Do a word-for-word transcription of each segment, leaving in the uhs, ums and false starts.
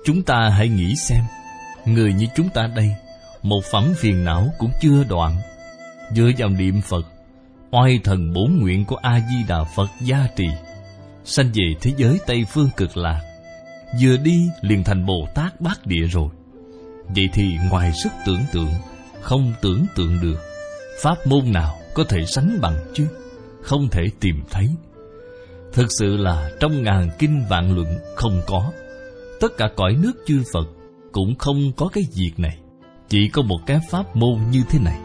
Chúng ta hãy nghĩ xem, người như chúng ta đây, một phẩm phiền não cũng chưa đoạn, dựa vào niệm Phật, oai thần bổn nguyện của A-di-đà Phật gia trì, sanh về thế giới Tây Phương Cực Lạc, vừa đi liền thành Bồ Tát Bát Địa rồi. Vậy thì ngoài sức tưởng tượng, không tưởng tượng được. Pháp môn nào có thể sánh bằng chứ? Không thể tìm thấy. Thực sự là trong ngàn kinh vạn luận không có. Tất cả cõi nước chư Phật cũng không có cái việc này. Chỉ có một cái pháp môn như thế này.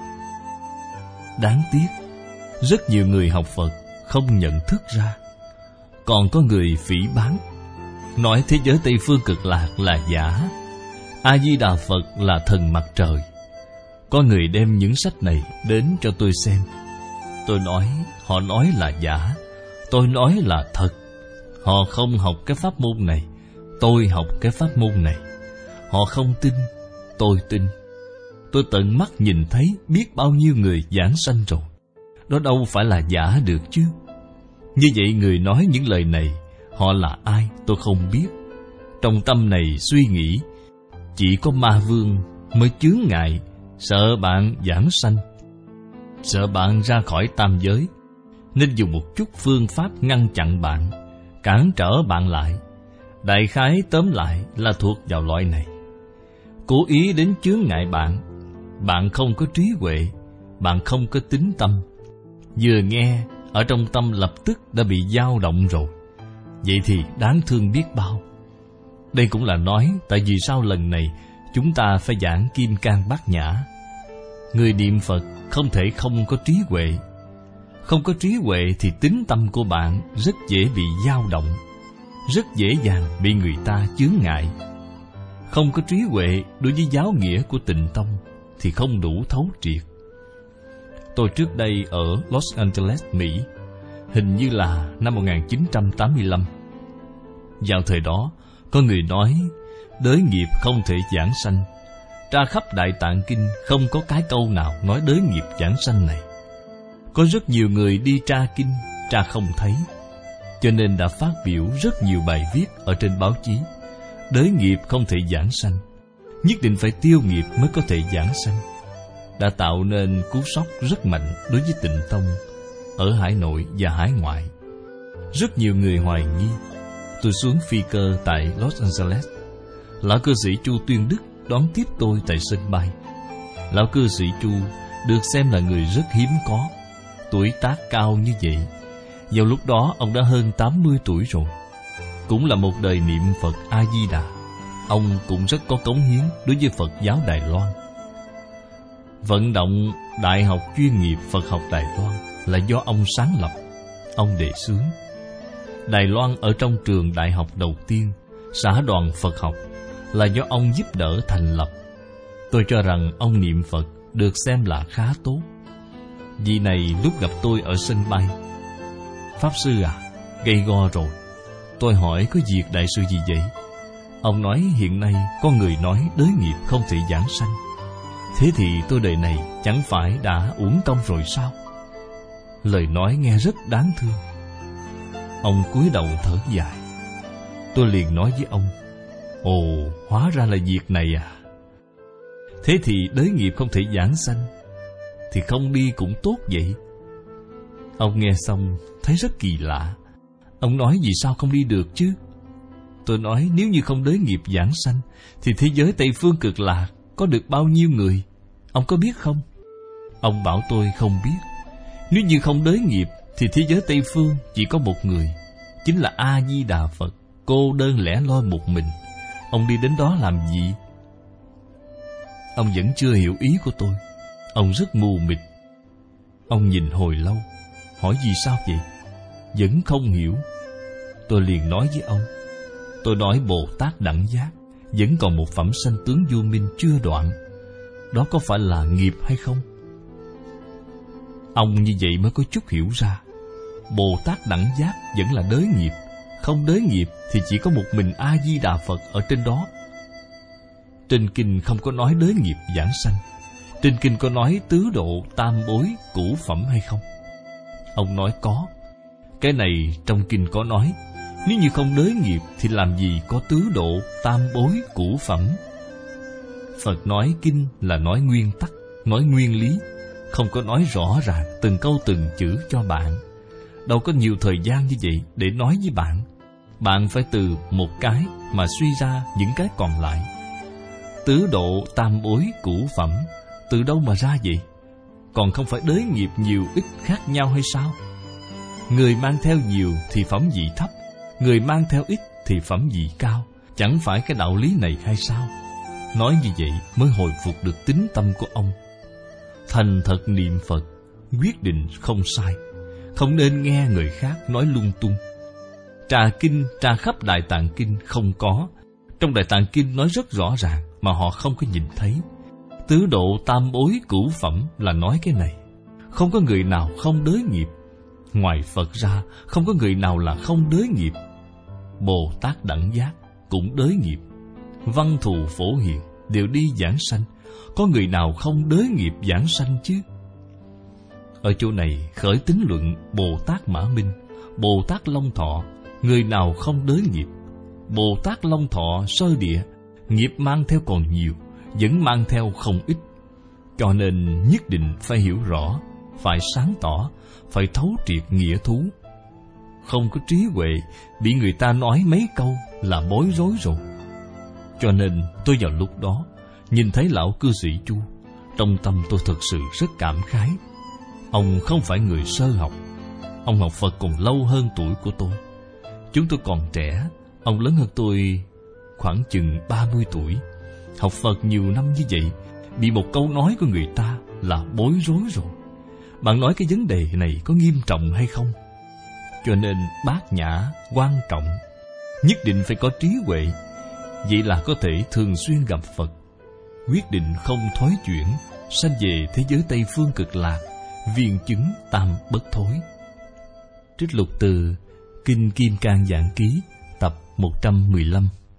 Đáng tiếc, rất nhiều người học Phật không nhận thức ra. Còn có người phỉ báng, nói thế giới Tây Phương Cực Lạc là giả, A-di-đà Phật là thần mặt trời. Có người đem những sách này đến cho tôi xem. Tôi nói, họ nói là giả, tôi nói là thật. Họ không học cái pháp môn này, tôi học cái pháp môn này. Họ không tin, tôi tin. Tôi tận mắt nhìn thấy biết bao nhiêu người giảng sanh rồi. Đó đâu phải là giả được chứ. Như vậy người nói những lời này, họ là ai tôi không biết. Trong tâm này suy nghĩ, chỉ có ma vương mới chướng ngại, sợ bạn giảng sanh, sợ bạn ra khỏi tam giới, nên dùng một chút phương pháp ngăn chặn bạn, cản trở bạn lại. Đại khái tóm lại là thuộc vào loại này. Cố ý đến chướng ngại bạn. Bạn không có trí huệ, bạn không có tín tâm. Vừa nghe, ở trong tâm lập tức đã bị dao động rồi. Vậy thì đáng thương biết bao. Đây cũng là nói tại vì sao lần này chúng ta phải giảng Kim Cang Bát Nhã. Người niệm Phật không thể không có trí huệ. Không có trí huệ thì tín tâm của bạn rất dễ bị dao động, rất dễ dàng bị người ta chướng ngại. Không có trí huệ đối với giáo nghĩa của Tịnh Tông thì không đủ thấu triệt. Tôi trước đây ở Los Angeles, Mỹ, hình như là năm một nghìn chín trăm tám mươi lăm. Vào thời đó, có người nói đới nghiệp không thể giảng sanh. Tra khắp Đại Tạng Kinh không có cái câu nào nói đới nghiệp giảng sanh này. Có rất nhiều người đi tra kinh, tra không thấy, cho nên đã phát biểu rất nhiều bài viết ở trên báo chí. Đới nghiệp không thể giảng sanh, nhất định phải tiêu nghiệp mới có thể giảng sanh. Đã tạo nên cú sốc rất mạnh đối với Tịnh Tông ở Hải Nội và hải ngoại. Rất nhiều người hoài nghi. Tôi xuống phi cơ tại Los Angeles. Lão cư sĩ Chu Tuyên Đức đón tiếp tôi tại sân bay. Lão cư sĩ Chu được xem là người rất hiếm có, tuổi tác cao như vậy. Vào lúc đó ông đã hơn tám mươi tuổi rồi. Cũng là một đời niệm Phật A-di-đà. Ông cũng rất có cống hiến đối với Phật giáo Đài Loan. Vận động Đại học chuyên nghiệp Phật học Đài Loan là do ông sáng lập, ông đề xướng. Đài Loan ở trong trường đại học đầu tiên, xã đoàn Phật học, là do ông giúp đỡ thành lập. Tôi cho rằng ông niệm Phật được xem là khá tốt. Vì này lúc gặp tôi ở sân bay: Pháp sư à, gầy go rồi. Tôi hỏi có việc đại sự gì vậy? Ông nói hiện nay có người nói đới nghiệp không thể giảng sanh. Thế thì tôi đời này chẳng phải đã uổng công rồi sao? Lời nói nghe rất đáng thương. Ông cúi đầu thở dài. Tôi liền nói với ông: Ồ, hóa ra là việc này à. Thế thì đới nghiệp không thể giảng sanh, thì không đi cũng tốt vậy. Ông nghe xong thấy rất kỳ lạ. Ông nói vì sao không đi được chứ? Tôi nói nếu như không đới nghiệp giảng sanh, thì thế giới Tây Phương Cực Lạc có được bao nhiêu người? Ông có biết không? Ông bảo tôi không biết. Nếu như không đới nghiệp thì thế giới Tây Phương chỉ có một người, chính là A-di-đà Phật, cô đơn lẻ loi một mình. Ông đi đến đó làm gì? Ông vẫn chưa hiểu ý của tôi. Ông rất mù mịt. Ông nhìn hồi lâu, hỏi vì sao vậy? Vẫn không hiểu. Tôi liền nói với ông: Tôi nói Bồ Tát đẳng giác vẫn còn một phẩm sanh tướng vô minh chưa đoạn. Đó có phải là nghiệp hay không? Ông như vậy mới có chút hiểu ra. Bồ Tát đẳng giác vẫn là đới nghiệp. Không đới nghiệp thì chỉ có một mình A-di-đà Phật ở trên đó. Trên kinh không có nói đới nghiệp giảng sanh. Trên kinh có nói tứ độ tam bối cửu phẩm hay không? Ông nói có. Cái này trong kinh có nói. Nếu như không đới nghiệp thì làm gì có tứ độ tam bối cửu phẩm. Phật nói kinh là nói nguyên tắc, nói nguyên lý, không có nói rõ ràng từng câu từng chữ cho bạn. Đâu có nhiều thời gian như vậy để nói với bạn. Bạn phải từ một cái mà suy ra những cái còn lại. Tứ độ tam bối cửu phẩm, từ đâu mà ra vậy? Còn không phải đới nghiệp nhiều ít khác nhau hay sao? Người mang theo nhiều thì phẩm vị thấp, người mang theo ít thì phẩm vị cao. Chẳng phải cái đạo lý này hay sao? Nói như vậy mới hồi phục được tín tâm của ông. Thành thật niệm Phật, quyết định không sai. Không nên nghe người khác nói lung tung. Trà kinh, trà khắp Đại Tạng Kinh không có. Trong Đại Tạng Kinh nói rất rõ ràng mà họ không có nhìn thấy. Tứ độ tam bối cửu phẩm là nói cái này. Không có người nào không đới nghiệp. Ngoài Phật ra, không có người nào là không đới nghiệp. Bồ Tát Đẳng Giác cũng đới nghiệp. Văn Thù Phổ Hiền đều đi giảng sanh. Có người nào không đới nghiệp giảng sanh chứ? Ở chỗ này khởi tín luận Bồ Tát Mã Minh, Bồ Tát Long Thọ, người nào không đới nghiệp? Bồ Tát Long Thọ sơ địa, nghiệp mang theo còn nhiều, vẫn mang theo không ít. Cho nên nhất định phải hiểu rõ, phải sáng tỏ, phải thấu triệt nghĩa thú. Không có trí huệ, bị người ta nói mấy câu là bối rối rồi. Cho nên tôi vào lúc đó nhìn thấy lão cư sĩ Chu, trong tâm tôi thật sự rất cảm khái. Ông không phải người sơ học. Ông học Phật còn lâu hơn tuổi của tôi. Chúng tôi còn trẻ, ông lớn hơn tôi khoảng chừng ba mươi tuổi. Học Phật nhiều năm như vậy, bị một câu nói của người ta là bối rối rồi. Bạn nói cái vấn đề này có nghiêm trọng hay không? Cho nên bát nhã quan trọng, nhất định phải có trí huệ. Vậy là có thể thường xuyên gặp Phật, quyết định không thối chuyển, sanh về thế giới Tây Phương Cực Lạc, viên chứng tam bất thối. Trích lục từ Kinh Kim Cang Giảng Ký tập một trăm mười lăm.